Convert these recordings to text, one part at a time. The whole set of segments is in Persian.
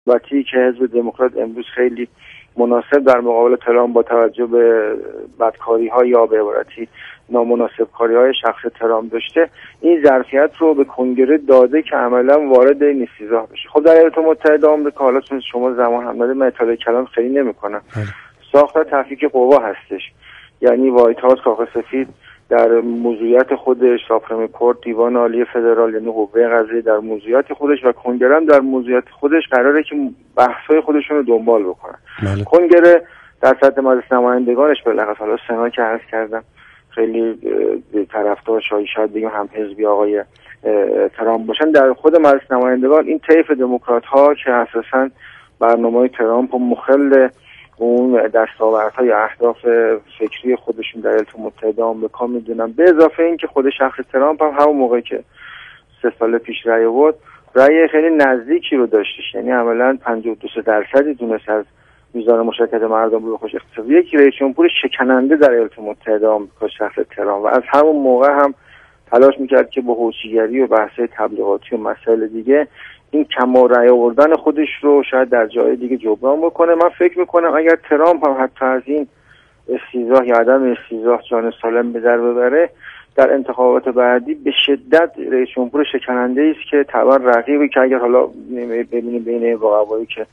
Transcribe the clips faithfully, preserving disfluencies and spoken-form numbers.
وقتی که حزب دموکرات امروز خیلی مناسب در مقابل ترامپ با توجه به بدکاری‌ها یا به عبارتی نامناسب کاری‌های شخص ترامپ داشته، این ظرفیت رو به کنگره داده که عملاً وارد این استیضاح بشه. خب در ایالات متحده آمریکا حالا چون شما زمان هم داده من اطلاع کلام خیلی نمی‌کنم. ساخت تفکیک قوا هستش، یعنی وایت هاوس کاخ سفید در موضوعیت خودش، ساپریم کورت دیوان عالی فدرال یعنی قوه قضاییه در موضوعیت خودش و کنگره هم در موضوعیت خودش قراره که بحث‌های خودشون رو دنبال بکنن. بله. کنگره در سطح مجلس نمایندگانش بالاخره حالا سنا که عرض کردم خیلی طرفدار شاید شاید بگیم هم حزبی آقای ترامپ باشن، در خود مجلس نمایندگان این طیف دموکرات ها که اساساً برنامه‌های ترامپ و مخل اون دستاوردها یا اهداف فکری خودشون در ایالات متحده آمریکا میدونن، به اضافه این که خود شخص ترامپ هم همون موقع که سه سال پیش رأی آورد رأی خیلی نزدیکی رو داشتش، یعنی عملاً پنجاه و دو درصدی دونست از میزان مشارکت مردم رو خوش اقتصادی یک رئیس جمهور شکننده در ایالات متحده آمریکا شخص ترامپ و از همون موقع هم تلاش میکرد که با هوشیاری و بحث‌های تبلیغاتی و مسائل دیگه این کم رأی آوردن خودش رو شاید در جای دیگه جبران بکنه. من فکر میکنم اگر ترامپ هم حتی از این استیضاح یا عدم استیضاح جان سالم به در ببره، در انتخابات بعدی به شدت رئیس جمهور شکننده است که طبعا رقیبی که اگر حالا ببینیم بین رقبایی که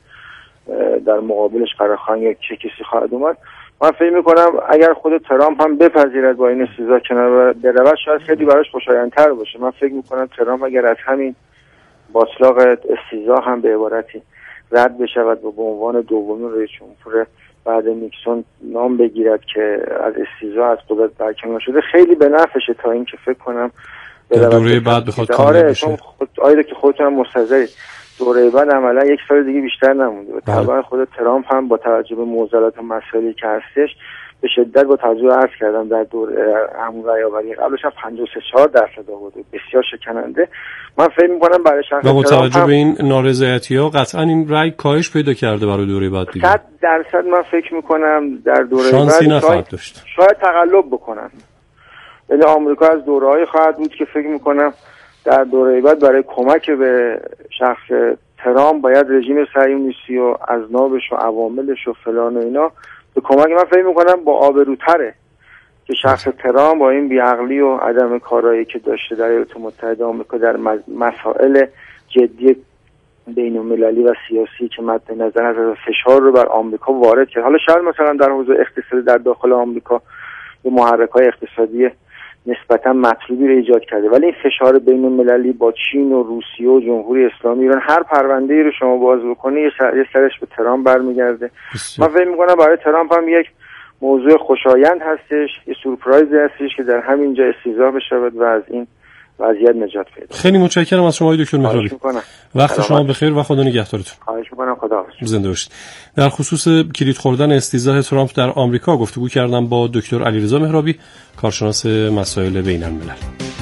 در مقابلش قرار خواهند یا چه کسی خواهد اومد، من فکر میکنم اگر خود ترامپ هم بپذیرد با این استیضاح کنار برود شاید خیلی براش خوشایندتر باشه. من فکر میکنم ترامپ اگر از همین باطلاق استیضاح هم به عبارتی رد بشود و به عنوان دومین رئیس جمهور بعد نیکسون نام بگیرد که از استیضاح از قدرت برکنار شده، خیلی به نفعشه تا اینکه فکر کنم در دوره بعد بخواد کامل بشه. خود آیده که خودتون هم مستحضرید دوره بعد عملا یک سال دیگه بیشتر نمونده و طبعا خود ترامپ هم با توجه به معضلات و مسائلی که هستش به شدت با توجه عرض کردم در دوره همون رأی آوری قبلش هم پنجاه و سه چهار درصد آورده، بسیار شکننده. من فکر می‌کنم برای شخص با توجه به این نارضایتی‌ها قطعاً این رأی کاهش پیدا کرده برای دوره بعد دیگه. صد درصد من فکر می‌کنم در دوره شانسی بعد نخواهد داشت. شاید تقلب بکنن. یعنی آمریکا از دوره‌های خواهد بود که فکر می‌کنم در دوره بعد برای کمک به شخص ترامپ باید رژیم صهیونیستی و اذنابش و عواملش و فلان و اینا به کمک من فکر میکنم با آبروتره که شخص ترامپ با این بیعقلی و عدم کارایی که داشته در ایالات متحده آمریکا در مسائل جدی بین المللی و سیاسی که مد نظر از فشار رو بر آمریکا وارد کرد. حالا شاید مثلا در حوزه اقتصادی در داخل آمریکا به محرک‌های اقتصادی نسبتا مطلوبی رو ایجاد کرده، ولی این فشار بین المللی با چین و روسیه و جمهوری اسلامی ایران هر پرونده‌ای رو شما باز بکنی یه سر... سرش به ترامپ برمیگرده. من فکر می‌کنم برای ترامپ هم یک موضوع خوشایند هستش، یه سورپرایزی هستش که در همین جا استیضاح بشود و از این وضعیت نجات پیدا. خیلی متشکرم از شما دکتر مهرابی. وقت شما بخیر و خدا نگهدارتون. خواهش می‌کنم. خداحافظ. زنده باشید. در خصوص کلید خوردن استیضاح ترامپ در آمریکا گفتگو کردم با دکتر علیرضا مهرابی، کارشناس مسائل بین الملل.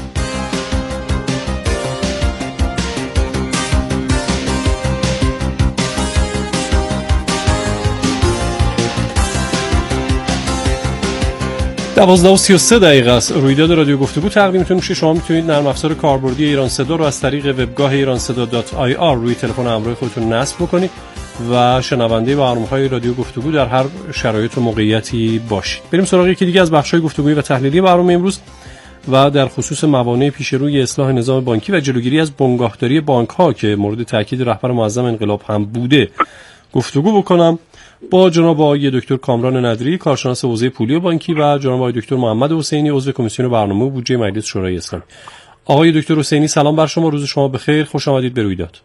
دوازده و سی و سه دقیقه است. رویداد رادیو گفتگو تقدیمتون میشه. شما میتونید نرم افزار کاربردی ایران صدا رو از طریق وبگاه ایران صدا دات آی آر روی تلفن همراه خودتون نصب بکنید و شنونده برنامه‌های رادیو گفتگو در هر شرایط و موقعیتی باشید. بریم سراغ یکی دیگه از بخش‌های گفتگویی و تحلیلی برنامه امروز و در خصوص موانع پیش روی اصلاح نظام بانکی و جلوگیری از بنگاهداری بانک‌ها که مورد تاکید رهبر معظم انقلاب هم بوده گفتگو بکنم با جناب آقای دکتر کامران ندری، کارشناس حوزه پولی و بانکی و جناب آقای دکتر محمد حسینی، عضو کمیسیون برنامه و بودجه مجلس شورای اسلامی. آقای دکتر حسینی سلام بر شما، روز شما بخیر، خوش آمدید به رویداد.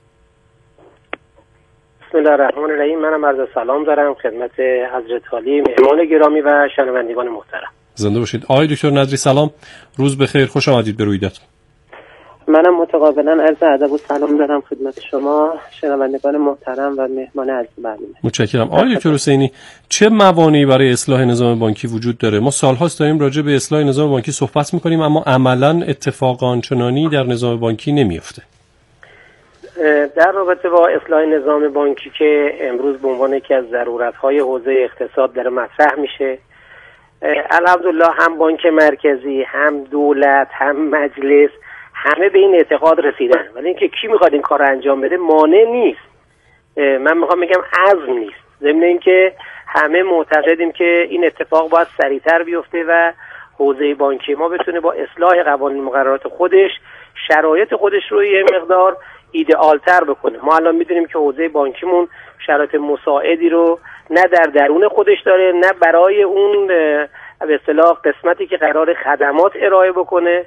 بسم الله الرحمن الرحیم. منم عرض سلام دارم خدمت حضرت عالی مهمان گرامی و شنوندگان محترم. زنده باشید. آقای دکتر ندری سلام، روز بخیر، خوش آمدید به رویداد. منم متقابلا عرض ادب و سلام دارم خدمت شما شنوندگان محترم و مهمان عزیز برنامه. متشکرم. آقای دکتر حسینی چه موانعی برای اصلاح نظام بانکی وجود داره؟ ما سال‌هاست داریم راجع به اصلاح نظام بانکی صحبت می‌کنیم اما عملاً اتفاق آنچنانی در نظام بانکی نمی‌افته. در رابطه با اصلاح نظام بانکی که امروز به عنوان یکی از ضرورت‌های حوزه اقتصاد داره مطرح میشه، الحمدلله هم بانک مرکزی، هم دولت، هم مجلس همه به این اعتقاد رسیدن، ولی اینکه کی میخواد این کار رو انجام بده مانع نیست. من میخوام بگم عزم نیست، ضمن اینکه همه معتقدیم که این اتفاق باید سریعتر بیفته و حوزه بانکی ما بتونه با اصلاح قوانین مقررات خودش شرایط خودش رو یه مقدار ایدئالتر بکنه. ما الان میدونیم که حوزه بانکیمون شرایط مساعدی رو نه در درون خودش داره، نه برای اون به اصطلاح قسمتی که قرار خدمات ارائه بکنه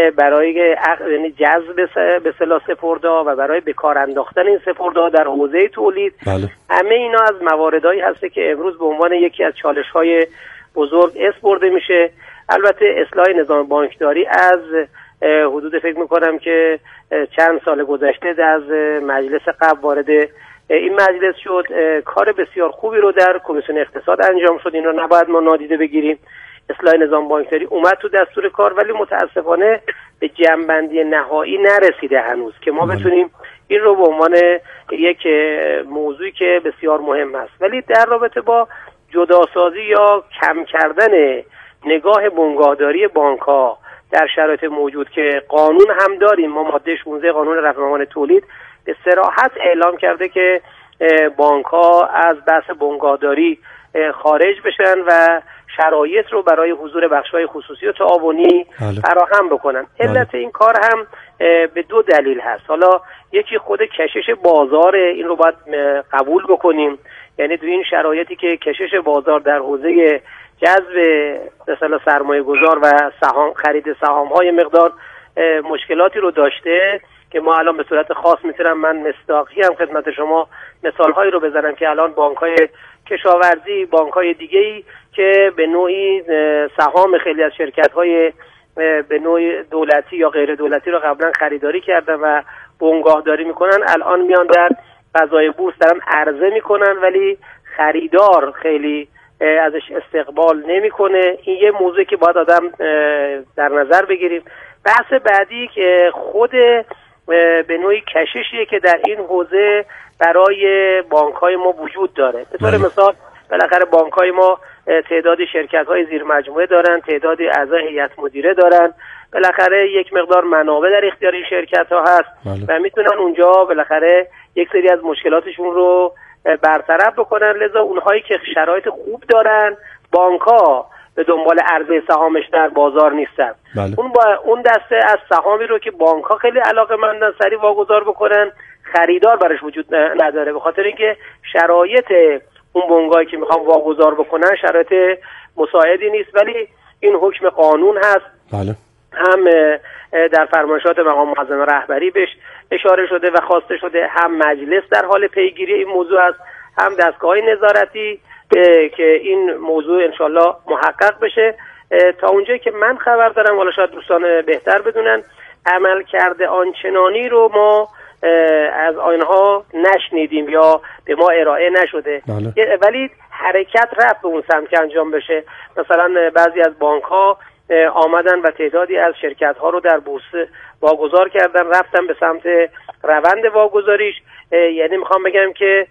برای یعنی جذب به اصطلاح سپرده‌ها و برای به کار انداختن این سپرده‌ها در حوزه تولید. بله. همه اینا از مواردهایی هسته که امروز به عنوان یکی از چالش‌های بزرگ اسم برده میشه. البته اصلاح نظام بانکداری از حدود فکر میکنم که چند سال گذشته از مجلس قبل وارد این مجلس شد، کار بسیار خوبی رو در کمیسیون اقتصاد انجام شد، این رو نباید ما نادیده بگیریم. اصلاح نظام بانکداری اومد تو دستور کار ولی متاسفانه به جمع‌بندی نهایی نرسیده هنوز که ما بتونیم این رو به عنوان یک موضوعی که بسیار مهم است. ولی در رابطه با جداسازی یا کم کردن نگاه بنگاهداری بانک‌ها در شرایط موجود که قانون هم داریم، ما ماده شانزده قانون رفع تولید به صراحت اعلام کرده که بانک‌ها از بحث بنگاهداری خارج بشن و شرایط رو برای حضور بخش‌های خصوصی و تعاونی فراهم بکنن. علت این کار هم به دو دلیل هست. حالا یکی خود کشش بازار، این رو باید قبول بکنیم، یعنی تو این شرایطی که کشش بازار در حوزه جذب مثلا سرمایه گذار و سهام خرید سهام های مقدار مشکلاتی رو داشته که ما الان به صورت خاص میتونم من مصداقی هم خدمت شما مثال هایی رو بزنم که الان بانک های کشاورزی، بانک های دیگه‌ای که به نوعی سهام خیلی از شرکت های به نوع دولتی یا غیر دولتی رو قبلا خریداری کردن و بنگاهداری میکنن، الان میان در فضای بورس دارن عرضه میکنن ولی خریدار خیلی ازش استقبال نمیکنه. این یه موضوعی که باید آدم در نظر بگیریم. بحث بعدی که خود به نوعی کششیه که در این حوزه برای بانک‌های ما وجود داره. به طور مثال بالاخره بانک‌های ما تعدادی شرکت‌های زیر مجموعه دارن، تعدادی اعضای هیئت مدیره دارن، بالاخره یک مقدار منابع در اختیار این شرکت‌ها هست و میتونن اونجا بالاخره یک سری از مشکلاتشون رو برطرف بکنن. لذا اونهایی که شرایط خوب دارن، بانک‌ها به دنبال عرضه سهامش در بازار نیستن. بله. اون با اون دسته از سهامی رو که بانک‌ها خیلی علاقه‌مندن سریع واگذار بکنن، خریدار براش وجود نداره، به خاطر اینکه شرایط اون بنگاهی که میخوام واگذار بکنن شرایط مساعدی نیست. ولی این حکم قانون هست. بله. هم در فرمایشات مقام معظم رهبری بهش اشاره شده و خواسته شده، هم مجلس در حال پیگیری این موضوع است، هم دستگاه‌های نظارتی که این موضوع انشالله محقق بشه. تا اونجایی که من خبر دارم، والا شاید دوستان بهتر بدونن، عمل کرده آنچنانی رو ما از آنها نشنیدیم یا به ما ارائه نشده. بله. ولی حرکت رفت به اون سمت که انجام بشه. مثلا بعضی از بانک‌ها آمدن و تعدادی از شرکت‌ها رو در بورس واگذار کردن، رفتن به سمت روند واگذاریش. یعنی میخوام بگم که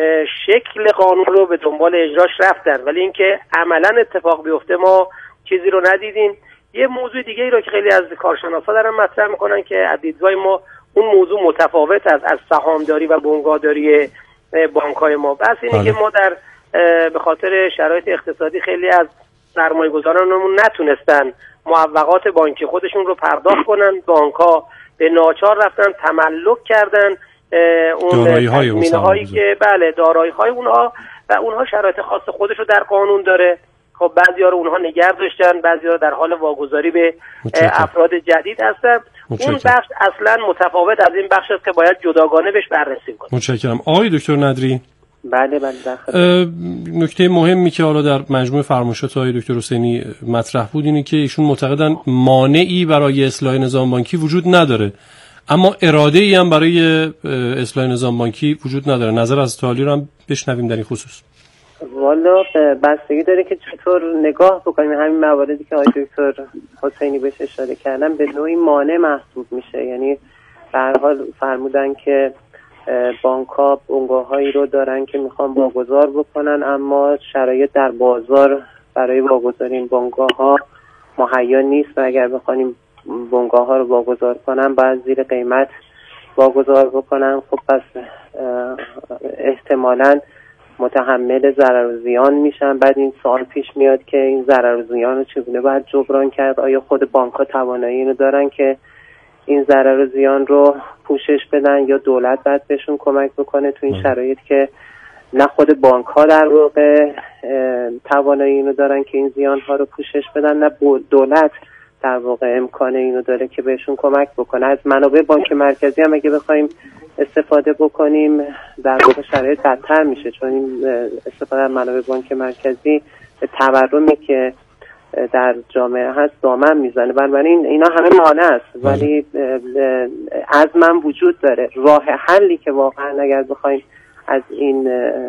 شکل قانون رو به دنبال اجراش رفتن، ولی اینکه عملاً اتفاق بیفته ما چیزی رو ندیدیم. یه موضوع دیگه ای رو که خیلی از کارشناسا دارن مطرح میکنن که از دیدگاه ما اون موضوع متفاوت است از سهامداری و بنگاهداری بانک‌های ما. بس اینه که ما در به خاطر شرایط اقتصادی خیلی از سرمایه‌گذارانمون نتونستن معوقات بانکی خودشون رو پرداخت کنن. بانک‌ها به ناچار رفتن تملک کردن اون تضمین‌هایی که بله دارایی‌های اونها و اونها شرایط خاص خودش رو در قانون داره. خب بعضی‌ها رو اونها نگه داشتن، بعضی‌ها در حال واگذاری به افراد جدید هستن. اون بخش اصلا متفاوت از این بخش است که باید جداگانه بهش بررسی کنیم. متشکرم. آقای دکتر ندری، بله بله. نکته مهمی که حالا در مجموع فرمایشات آقای دکتر حسینی مطرح بود اینه که ایشون معتقدن مانعی برای اصلاح نظام بانکی وجود نداره، اما اراده ای هم برای اصلاح نظام بانکی وجود نداره. نظر از تعالی رو هم بشنویم در این خصوص. والا بستگی داره که چطور نگاه بکنیم. همین مواردی که آقای دکتر حسینی بهش اشاره کردن به نوعی مانع محسوب میشه. یعنی به هر حال فرمودن که بانک‌ها بنگاه‌هایی رو دارن که میخوان واگذار بکنن، اما شرایط در بازار برای واگذاری این بنگاه‌ها مهیا نیست و اگر بخوایم بنگاه‌ها رو واگذار کنن باید زیر قیمت واگذار بکنن، خب پس احتمالاً متحمل ضرر و زیان میشن. بعد این سوال پیش میاد که این ضرر و زیان رو چگونه باید جبران کرد؟ آیا خود بانک ها توانایی اینو دارن که این ضرر و زیان رو پوشش بدن یا دولت باید بهشون کمک بکنه تو این شرایط که نه خود بانک ها در واقع توانایی اینو دارن که این زیان ها رو پوشش بدن، نه دولت در واقع امکان اینو داره که بهشون کمک بکنه. از منابع بانک مرکزی هم اگه بخوایم استفاده بکنیم در واقع شرایط بدتر میشه، چون این استفاده از منابع بانک مرکزی به تورمی که در جامعه هست دامن میزنه. بنابراین اینا همه مانع است، ولی عزم وجود داره. راه حلی که واقعا اگر بخوایم از این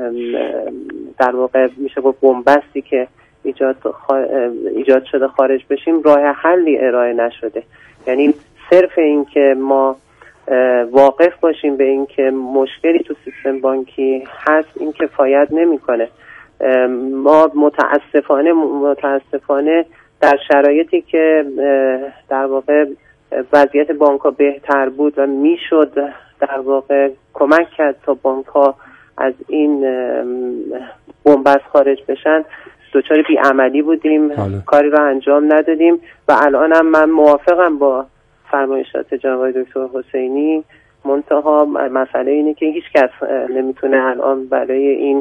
در واقع میشه با بنبستی که ایجاد ایجاد شده خارج بشیم، راه حلی ارائه نشده. یعنی صرف این که ما واقف باشیم به این که مشکلی تو سیستم بانکی هست این کفایت نمیکنه. ما متاسفانه متاسفانه در شرایطی که در واقع وضعیت بانک‌ها بهتر بود و میشد در واقع کمک کرد تا بانک‌ها از این بنبست خارج بشن، دچار بی‌عملی بودیم، حاله. کاری را انجام ندادیم و الان هم من موافقم با فرمایشات جناب دکتر حسینی. منتها مسئله اینه که هیچ کس نمیتونه الان برای این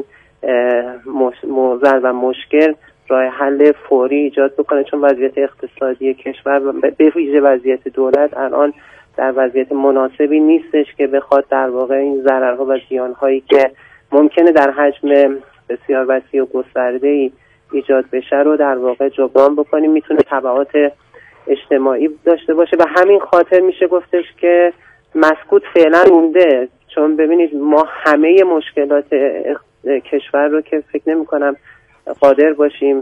موضوع و مشکل راه حل فوری ایجاد بکنه، چون وضعیت اقتصادی کشور به ویژه وضعیت دولت الان در وضعیت مناسبی نیستش که بخواد در واقع این ضررها و زیانهایی که ممکنه در حجم بسیار وسیع و گسترده‌ای ایجاد بشه رو در واقع جبران بکنیم. میتونه تبعات اجتماعی داشته باشه و همین خاطر میشه گفتش که مسکوت فعلا مونده، چون ببینید ما همه مشکلات کشور رو که فکر نمی کنم قادر باشیم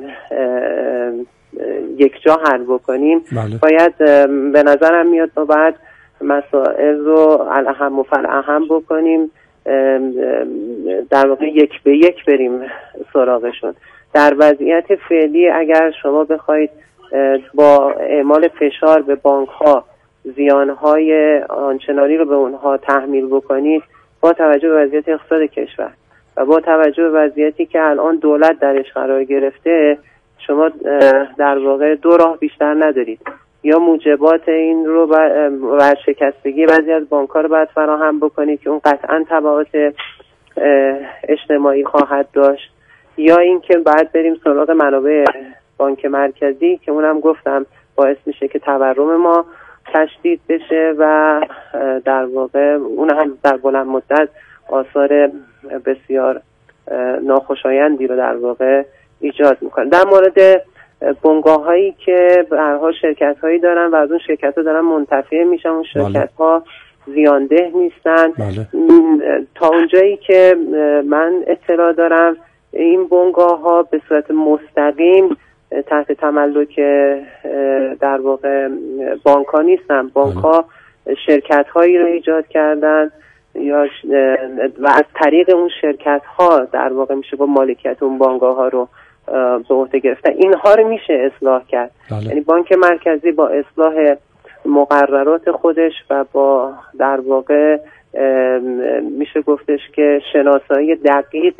یک جا حل بکنیم. بله. باید به نظرم میاد ما بعد مسائل رو الاهم و فالاهم بکنیم، در واقع یک به یک بریم سراغشون. در وضعیت فعلی اگر شما بخواید با اعمال فشار به بانک ها زیانهای آنچنانی رو به اونها تحمیل بکنید، با توجه به وضعیت اقتصاد کشور و با توجه به وضعیتی که الان دولت درش قرار گرفته، شما در واقع دو راه بیشتر ندارید. یا موجبات این رو و شکستگی بعضی از بانک‌ها رو باید فراهم بکنید که اون قطعاً تبعات اجتماعی خواهد داشت، یا اینکه بعد بریم سراغ منابع بانک مرکزی که اونم گفتم باعث میشه که تورم ما تشدید بشه و در واقع اون هم در بلند مدت آثار بسیار ناخوشایندی رو در واقع ایجاد میکنه. در مورد بنگاه‌هایی که به هر حال شرکت‌هایی دارن و از اون شرکت‌ها دارن منتفع میشن، اون شرکت‌ها زیانده نیستن. بله. تا اونجایی که من اطلاع دارم این بنگاه‌ها به صورت مستقیم تحت تملک در واقع بانک‌ها نیستن. بانک‌ها شرکت‌هایی رو ایجاد کردن یا و از طریق اون شرکت‌ها در واقع میشه با مالکیت اون بانک‌ها رو به عهده گرفتن. اینها رو میشه اصلاح کرد. بله. یعنی بانک مرکزی با اصلاح مقررات خودش و با در واقع میشه گفتش که شناسایی دقیق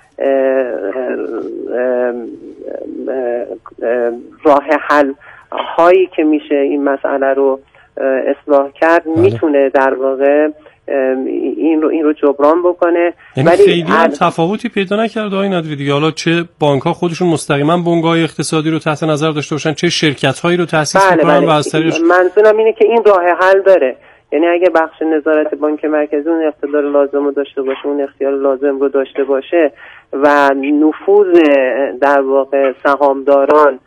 راه حل هایی که میشه این مسئله رو اصلاح کرد. بله. میتونه در واقع این رو این رو جبران بکنه. یعنی خیلی هم تفاوتی پیدا نکرده آقای ندوی دیگه، حالا چه بانک‌ها خودشون مستقیما بنگاه اقتصادی رو تحت نظر داشته باشن، چه شرکت‌هایی رو تأسیس بله می‌کنن بله. و از طریقش منظورم اینه که این راه حل داره. یعنی اگه بخش نظارت بانک مرکزی اون اقتدار لازم رو داشته باشه، اون اختیار لازم رو داشته باشه و نفوذ در واقع سهامداران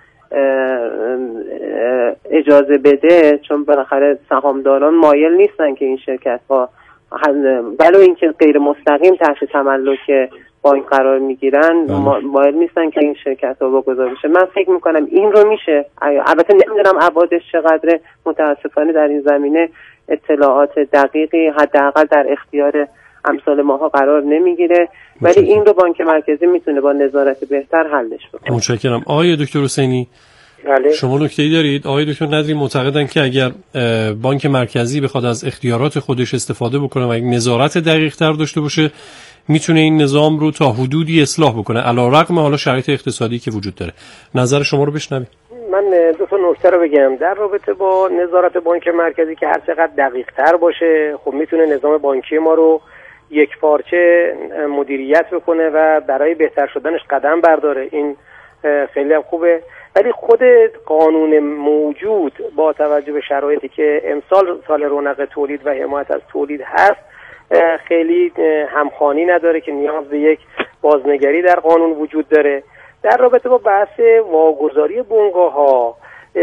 اجازه بده، چون بالاخره سهامداران مایل نیستن که این شرکت‌ها ولو اینکه غیر مستقیم تحت تملک بانک قرار میگیرن مایل نیستن که این شرکت‌ها واگذار بشه. من فکر میکنم این رو میشه، البته نمیدونم ابعادش چقدره، متاسفانه در این زمینه اطلاعات دقیقی حداقل در اختیار امثال ماها قرار نمیگیره، ولی این رو بانک مرکزی میتونه با نظارت بهتر حلش بکنه. متشکرم. آقای دکتر حسینی، بله. شما نکته‌ای دارید؟ آقای دکتر ندری معتقدن که اگر بانک مرکزی بخواد از اختیارات خودش استفاده بکنه و یک نظارت دقیق‌تر داشته باشه میتونه این نظام رو تا حدودی اصلاح بکنه علیرغم حالا شرایط اقتصادی که وجود داره. نظر شما رو بشنویم. من دو تا نکته رو بگم در رابطه با نظارت بانک مرکزی که هر چقدر دقیق‌تر باشه خب میتونه نظام بانکی ما رو یک پارچه مدیریت بکنه و برای بهتر شدنش قدم برداره. این خیلی هم خوبه، ولی خود قانون موجود با توجه به شرایطی که امسال سال رونق تولید و حمایت از تولید هست خیلی همخوانی نداره که نیاز به یک بازنگری در قانون وجود داره. در رابطه با بحث واگذاری بنگاه‌ها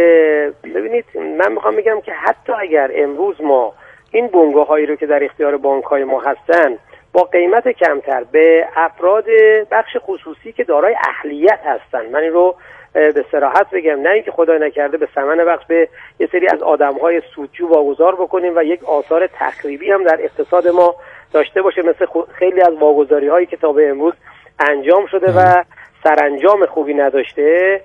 ببینید من میخوام بگم که حتی اگر امروز ما این بنگاه‌هایی رو که در اختیار بانک‌های ما هستن با قیمت کمتر به افراد بخش خصوصی که دارای اهلیت هستن، من این رو به صراحت بگم، نه اینکه خدای نکرده به ثمن بخش به یه سری از آدم‌های سودجو واگذار بکنیم و یک آثار تخریبی هم در اقتصاد ما داشته باشه، مثل خیلی از واگذاری‌هایی که تا به امروز انجام شده و سرانجام خوبی نداشته.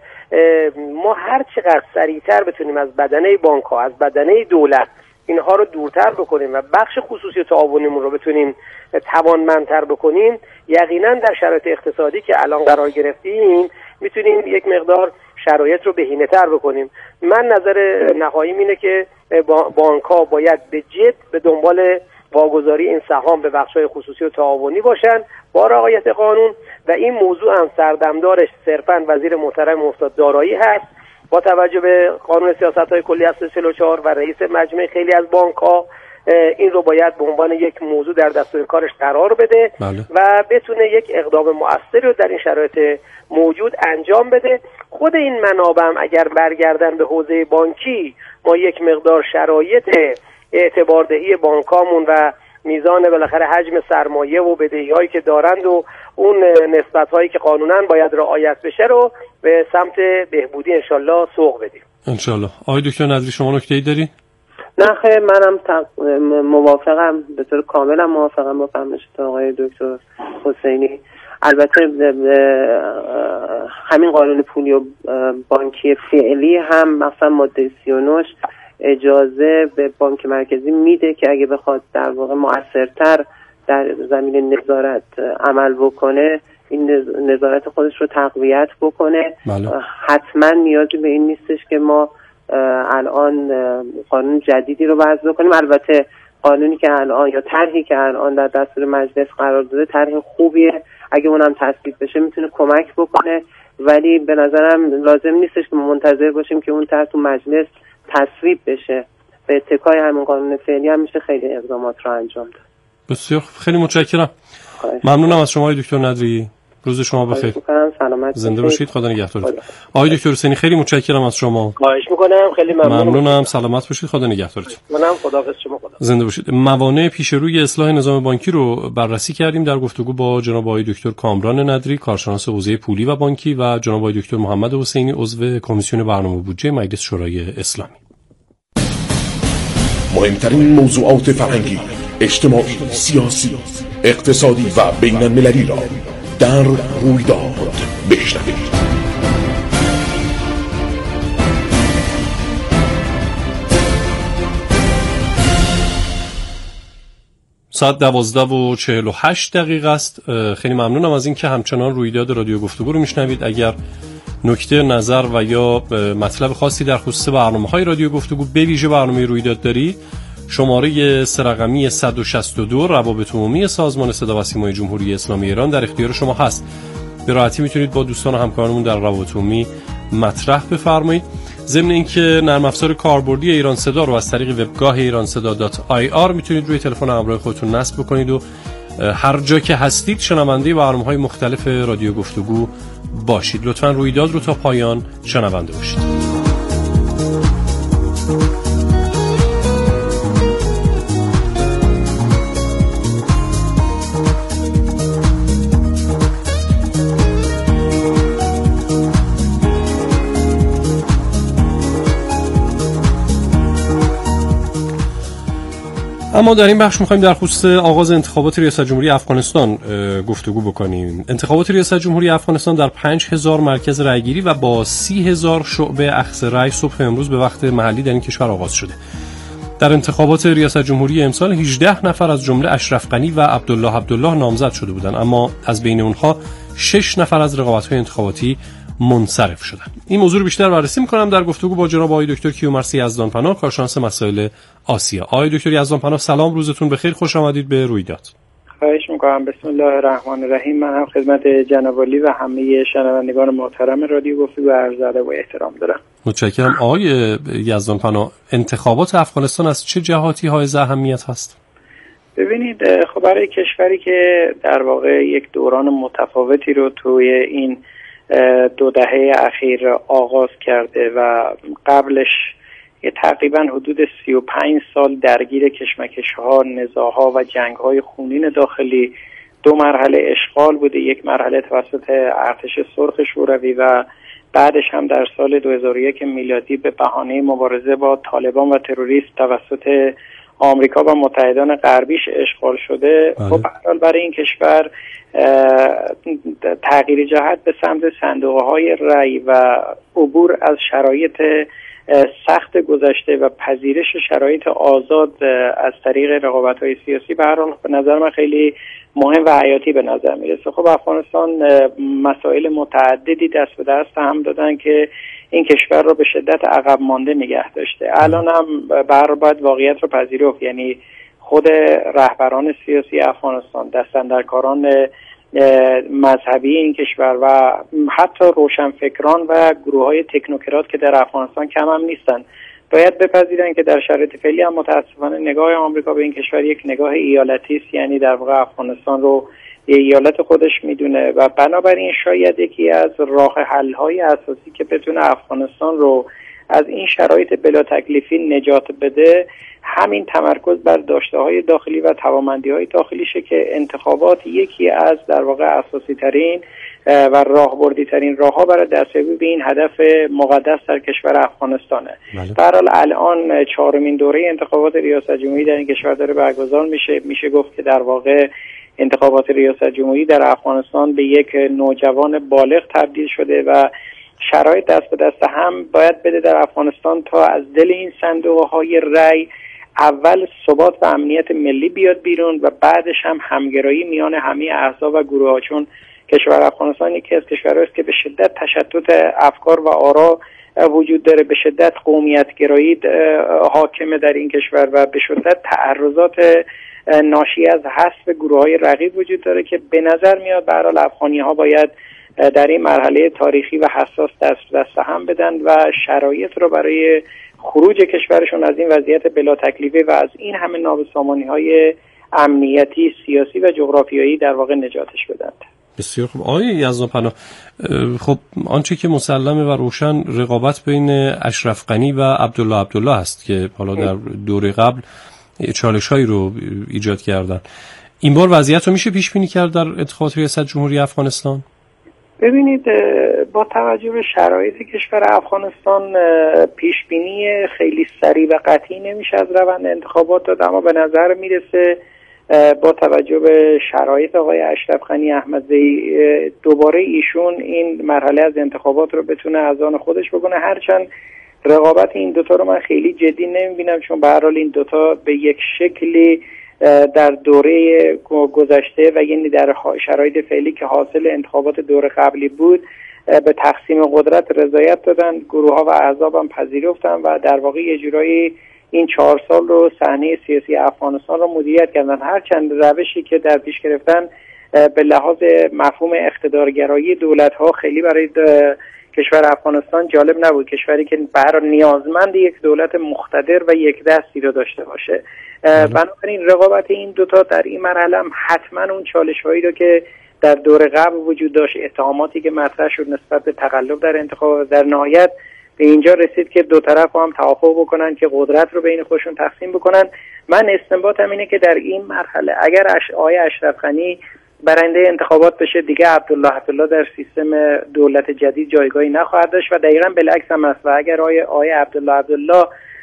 ما هر چقدر سریعتر بتونیم از بدنه بانک‌ها، از بدنه دولت اینها رو دورتر بکنیم و بخش خصوصی و تعاونیمون رو بتونیم توانمندتر بکنیم، یقینا در شرایط اقتصادی که الان قرار گرفتیم میتونیم یک مقدار شرایط رو بهینه‌تر بکنیم. من نظر نهاییم اینه که بانک‌ها باید به جد به دنبال واگذاری این سهام به بخش‌های خصوصی و تعاونی باشن با رعایت قانون و این موضوع هم سردمدارش صرفاً وزیر محترم افتاد دارایی هست با توجه به قانون سیاست‌های کلی اصل چهل و چهار و رئیس مجمع خیلی از بانک‌ها این رو باید به عنوان یک موضوع در دستور کارش قرار بده بله. و بتونه یک اقدام مؤثری رو در این شرایط موجود انجام بده. خود این منابع اگر برگردن به حوزه بانکی ما یک مقدار شرایط اعتباردهی بانکامون و میزان بالاخره حجم سرمایه و بدهی‌هایی که دارند و اون نسبت‌هایی که قانوناً باید رعایت بشه رو به سمت بهبودی انشالله سوق بدیم. انشالله. آقای دکتر نظری شما نکته‌ای داری؟ نه خیر، منم تق... موافقم، به طور کاملا موافقم با فرمایش آقای دکتر حسینی. البته همین قانون پولی و بانکی فعلی هم مثلا ماده سی و نه اجازه به بانک مرکزی میده که اگه بخواد در واقع مؤثرتر در زمین نظارت عمل بکنه این نظارت خودش رو تقویت بکنه. بله. حتما نیازی به این نیستش که ما الان قانون جدیدی رو وضع کنیم. البته قانونی که الان یا طرحی که الان در دستور مجلس قرار داده طرح خوبیه، اگه اونم تصویب بشه میتونه کمک بکنه، ولی به نظرم لازم نیستش که ما منتظر باشیم که اون طرح تو مجلس تصویب بشه. به اتکای همین قانون فعلی هم میشه خیلی اقدامات رو انجام داد. بسیار خیلی متشکرم. ممنونم از شما آقای دکتر ندری. روز شما بخیر. سلامت زنده باشید. خدا نگهدارتون. آقای دکتر حسینی خیلی متشکرم از شما. خواهش می‌کنم. خیلی ممنونم. ممنونم. سلامت باشید. خدا نگهدارتون. منم خداحافظ شما. خدا. زنده باشید. موانع پیش روی اصلاح نظام بانکی رو بررسی کردیم در گفتگو با جناب آقای دکتر کامران ندری، کارشناس حوزه پولی و بانکی، و جناب آقای دکتر محمد حسینی، عضو کمیسیون برنامه بودجه مجلس شورای اسلامی. مهمترین موضوعات فرهنگی، اجتماعی، سیاسی، اقتصادی و بین المللی را در رویداد بشنوید. ساعت دوازده و چهل و هشت دقیقه است. خیلی ممنونم از این که همچنان رویداد رادیو گفتگو رو میشنوید. اگر نکته نظر و یا مطلب خاصی در خصوص برنامه‌های رادیو گفتگو به ویژه برنامه رویداد داری، شماره سه‌رقمی صد و شصت و دو روابط عمومی سازمان صدا و سیمای جمهوری اسلامی ایران در اختیار شما هست. به راحتی میتونید با دوستان و همکارانمون در روابط عمومی مطرح بفرمایید. ضمن اینکه نرم افزار کاربردی ایران صدا رو از طریق وبگاه ایران صدا دات آی آر میتونید روی تلفن همراه خودتون نصب بکنید و هر جا که هستید شنونده برنامه‌های مختلف رادیو گفتگو باشید. لطفاً رویداد رو تا پایان شنونده باشید. اما در این بخش می‌خوایم در خصوص آغاز انتخابات ریاست جمهوری افغانستان گفتگو بکنیم. انتخابات ریاست جمهوری افغانستان در پنج هزار مرکز رأیگیری و با سی هزار شعبه اخذ رأی صبح امروز به وقت محلی در این کشور آغاز شده. در انتخابات ریاست جمهوری امسال هجده نفر از جمله اشرف غنی و عبدالله عبدالله نامزد شده بودند، اما از بین اونها شش نفر از رقابت‌های انتخاباتی منصرف شدند. این موضوع رو بیشتر بررسی می‌کنم در گفتگو با جناب آقای دکتر کیومرثی یزدانپناه، کارشناس مسائل آسیا. آقای دکتر یزدانپناه سلام، روزتون بخیر، خوش آمدید به رویداد. خواهش می‌کنم. بسم الله الرحمن الرحیم. من هم خدمت جناب عالی و همه شنوندگان محترم رادیو گفتگو عرض ادب و احترام دارم. متشکرم. آقای یزدانپناه، انتخابات افغانستان از چه جهاتی حائز اهمیت هست؟ ببینید، خب برای کشوری که در واقع یک دوران متفاوتی رو توی این دو دهه اخیر آغاز کرده و قبلش یه تقریبا حدود سی و پنج سال درگیر کشمکش‌ها، نزاع‌ها و جنگ‌های خونین داخلی، دو مرحله اشغال بوده، یک مرحله توسط ارتش سرخ شوروی و بعدش هم در سال دو هزار و یک میلادی به بهانه مبارزه با طالبان و تروریست توسط آمریکا و متحدان غربیش اشغال شده. خب برای این کشور تغییر جهت به سمت صندوق‌های رأی و عبور از شرایط سخت گذشته و پذیرش شرایط آزاد از طریق رقابت‌های سیاسی به هر حال به نظر من خیلی مهم و حیاتی به نظر میرسه. خب افغانستان مسائل متعددی دست به دست هم دادن که این کشور رو به شدت عقب مانده نگه داشته. الان هم بر باید واقعیت رو پذیرفت، یعنی خود رهبران سیاسی افغانستان، دستاندرکاران مذهبی این کشور و حتی روشنفکران و گروه‌های تکنوکرات که در افغانستان کم هم نیستن، باید بپذیرن که در شرایط فعلی هم متاسفانه نگاه آمریکا به این کشور یک نگاه ایالتی است، یعنی در واقع افغانستان رو یه ایالت خودش میدونه و بنابراین شاید یکی از راه حل‌های اساسی که بتونه افغانستان رو از این شرایط بلا تکلیفی نجات بده همین تمرکز بر داشته‌های داخلی و توانمندی‌های داخلیشه که انتخابات یکی از در واقع اساسی ترین و راهبردی ترین راه‌ها برای دستیابی به این هدف مقدس در کشور افغانستانه. به هر حال الان چهارمین دوره انتخابات ریاست جمهوری در این کشور داره برگزار میشه. میشه گفت که در واقع انتخابات ریاست جمهوری در افغانستان به یک نوجوان بالغ تبدیل شده و شرایط دست به دست هم باید بده در افغانستان تا از دل این صندوق‌های رأی اول ثبات و امنیت ملی بیاد بیرون و بعدش هم همگرایی میان همه احزاب و گروه‌ها، چون کشور افغانستان یکی از کشورهایی است که به شدت تشتت افکار و آرا وجود داره، به شدت قومیت‌گرایی حاکمه در این کشور و به شدت تعرضات ناشی از حذف گروه‌های رقیب وجود داره که به نظر میاد به هر حال افغانی‌ها باید در این مرحله تاریخی و حساس دست دست هم بدن و شرایط رو برای خروج کشورشون از این وضعیت بلا تکلیفی و از این همه نابسامانی‌های امنیتی، سیاسی و جغرافیایی در واقع نجاتش بدن. بسیار خوب. آقای یزدانپناه، خب آنچه که مسلمه و روشن رقابت بین اشرف غنی و عبدالله عبدالله است که حالا در دوره قبل چالش‌هایی رو ایجاد کردن. این بار وضعیت رو میشه پیش بینی کرد در انتخابات ریاست جمهوری افغانستان؟ ببینید، با توجه به شرایط کشور افغانستان پیش بینی خیلی سریع و قطعی نمیشه از روند انتخابات داد، اما به نظر میرسه با توجه به شرایط آقای اشرف غنی احمدزی دوباره ایشون این مرحله از انتخابات رو بتونه از آن خودش بکنه، هرچند رقابت این دوتا رو من خیلی جدی نمیبینم، چون به هر حال این دوتا به یک شکلی در دوره گذشته و یعنی در شرایط فعلی که حاصل انتخابات دوره قبلی بود به تقسیم قدرت رضایت دادن، گروه ها و احزاب هم پذیرفتن و در واقع یه جورایی این چهار سال رو صحنه سیاسی افغانستان رو مدیریت کردن، هرچند روشی که در پیش گرفتن به لحاظ مفهوم اقتدارگرایی دولت ها خیلی برای کشور افغانستان جالب نبود، کشوری که برای نیازمند یک دولت مقتدر و یک دستی رو داشته باشه. بنابراین رقابت این دوتا در این مرحله هم حتما اون چالش‌هایی رو که در دور قبل وجود داشت، اتهاماتی که مطرح شد نسبت به تقلب در انتخاب، در نهایت به اینجا رسید که دو طرف هم توافق بکنن که قدرت رو بین خودشون تقسیم بکنن. من استنباطم اینه که در این مرحله اگر اش آقای اشرف غنی برنده انتخابات بشه، دیگه عبدالله عبدالله در سیستم دولت جدید جایگاهی نخواهد داشت و دقیقاً بالعکس هم است و اگر آقای آقای عبدالله عبدالله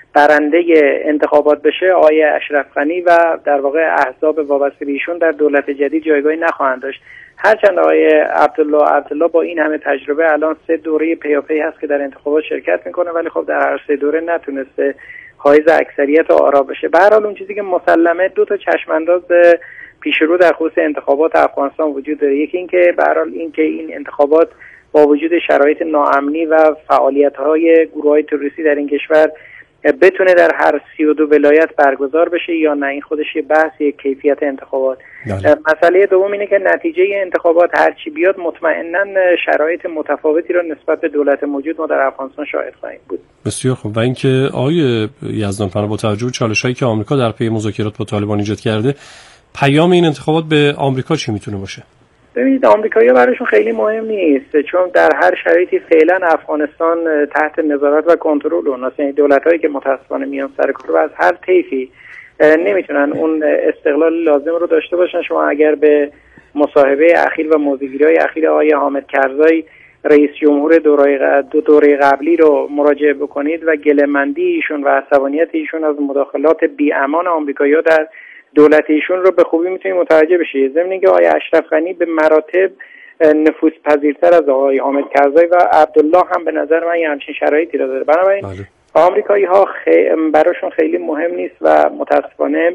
برنده انتخابات بشه آقای اشرف غنی و در واقع احزاب وابسته به ایشون در دولت جدید جایگاهی نخواهند داشت. هرچند آقای عبدالله عبدالله با این همه تجربه الان سه دوره پیاپی هست که در انتخابات شرکت میکنه، ولی خب در هر سه دوره نتونسته حائز اکثریت آرا بشه. به هر حال اون چیزی که مسلمه دو تا چشمانداز پیش رو در خصوص انتخابات افغانستان وجود داره. یکی اینکه به هر حال اینکه این انتخابات با وجود شرایط ناامنی و فعالیت‌های گروه‌های تروریستی در این کشور بتونه در هر سی و دو ولایت برگزار بشه یا نه، این خودش یه بحث کیفیت انتخابات. مسئله دوم اینه که نتیجه انتخابات هر چی بیاد مطمئناً شرایط متفاوتی رو نسبت به دولت موجود ما در افغانستان شاهد خواهیم بود. بسیار خوب. و اینکه آقای یزدانپناه با توجه به چالش‌هایی که آمریکا در پی مذاکرات با طالبان ایجاد کرده، پیام این انتخابات به آمریکا چی میتونه باشه؟ ببینید آمریکایی‌ها براشون خیلی مهم نیست، چون در هر شرایطی فعلا افغانستان تحت نظارت و کنترل اوناست. یعنی دولت‌هایی که متأسفانه میان سر کار و از هر طیفی نمیتونن اون استقلال لازم رو داشته باشن. شما اگر به مصاحبه اخیر و موضوعگیری‌های اخیر آقای حامد کرزی رئیس جمهور دوره دو دوره قبلی رو مراجعه بکنید و گله‌مندی ایشون و عصبانیت ایشون از مداخلات بی‌امان آمریکایی‌ها در دولت ایشون رو به خوبی میتونید متوجه بشید. ضمن اینکه آقای اشرف غنی به مراتب نفوذ پذیرتر از آقای حامد کرزی و عبدالله هم به نظر من یه همچین شرایطی رو داره. بنابراین آمریکایی ها خی... براشون خیلی مهم نیست و متاسفانه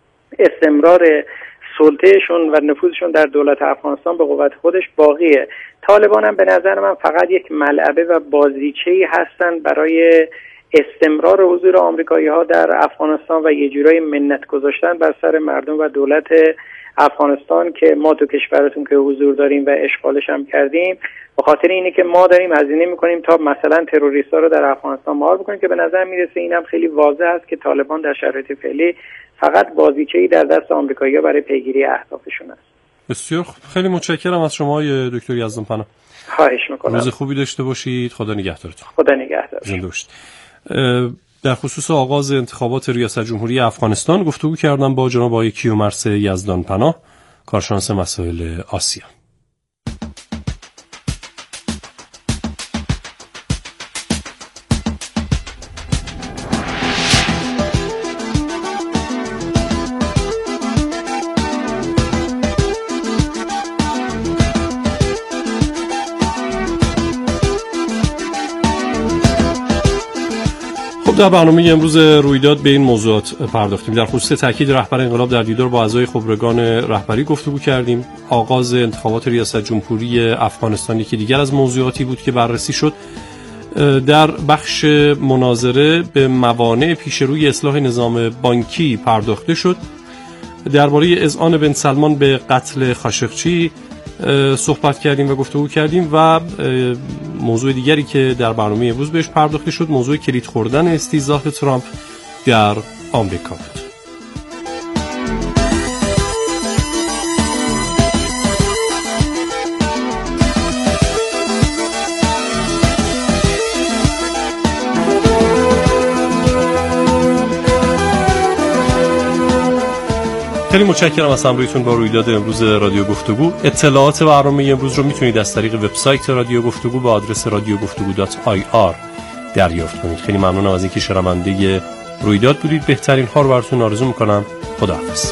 استمرار سلطهشون و نفوذشون در دولت افغانستان به قوت خودش باقیه. طالبان هم به نظر من فقط یک ملعبه و بازیچه‌ای هستن برای استمرار حضور آمریکایی ها در افغانستان و یه جورای منت گذاشتن بر سر مردم و دولت افغانستان که ما تو کشورتون که حضور داریم و اشغالش هم کردیم، به خاطر اینه که ما داریم هزینه میکنیم تا مثلا تروریستا رو در افغانستان مهار بکنیم، که به نظر میرسه اینم خیلی واضح است که طالبان در شرایط فعلی فقط بازیچه‌ای در دست آمریکایی‌ها برای پیگیری اهدافشون است. بسیار خیلی متشکرم از شما دکتر یزدانپناه. خواهش میکنم. روز خوبی داشته باشید. خدا نگهدارتون. خدا نگهدار. زنده باشید. در خصوص آغاز انتخابات ریاست جمهوری افغانستان گفتگو کردم با جناب آقای کیومرث یزدانپناه، کارشناس مسائل آسیا. در برنامه امروز رویداد به این موضوعات پرداختیم. در خصوص تاکید رهبر انقلاب در دیدار با اعضای خبرگان رهبری گفتگو کردیم. آغاز انتخابات ریاست جمهوری افغانستان یکی دیگر از موضوعاتی بود که بررسی شد. در بخش مناظره به موانع پیش روی اصلاح نظام بانکی پرداخته شد. درباره اذعان بن سلمان به قتل خاشقچی صحبت کردیم و گفتگو کردیم و موضوع دیگری که در برنامه امروز بهش پرداخته شد موضوع کلید خوردن استیضاح ترامپ در آمریکا بود. خیلی متشکرم از همراهیتون با رویداد امروز رادیو گفتگو. اطلاعات برنامه امروز رو میتونید از طریق وبسایت رادیو گفتگو با آدرس رادیو گفتگو دات آی آر دریافت کنید. خیلی ممنونم از اینکه شنونده رویداد بودید. بهترین ها رو براتون آرزو میکنم. خداحافظ.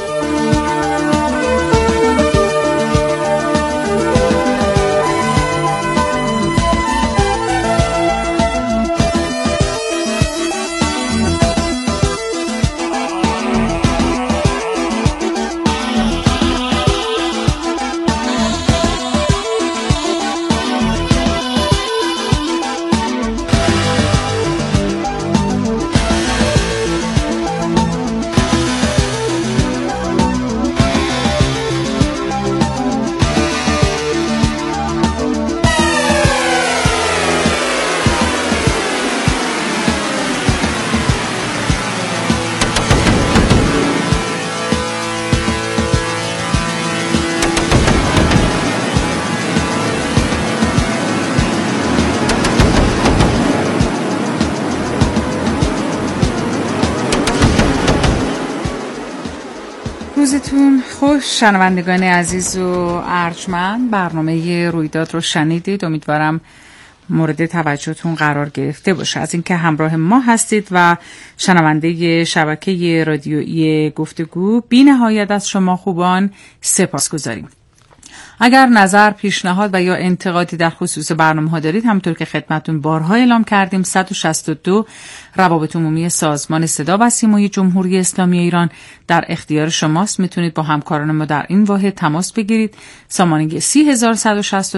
روزتون خوش شنوندگان عزیز و ارجمند. برنامه رویداد رو شنیدید. امیدوارم مورد توجهتون قرار گرفته باشه. از اینکه همراه ما هستید و شنونده شبکه رادیویی گفتگو بی نهایت از شما خوبان سپاسگزاریم. اگر نظر، پیشنهاد و یا انتقادی در خصوص برنامه ها دارید، همونطور که خدمتتون بارها اعلام کردیم، صد و شصت و دو روابط عمومی سازمان صدا و سیمای جمهوری اسلامی ایران در اختیار شماست. میتونید با همکاران ما در این واحد تماس بگیرید. سامانه سی هزار و صد و شصت و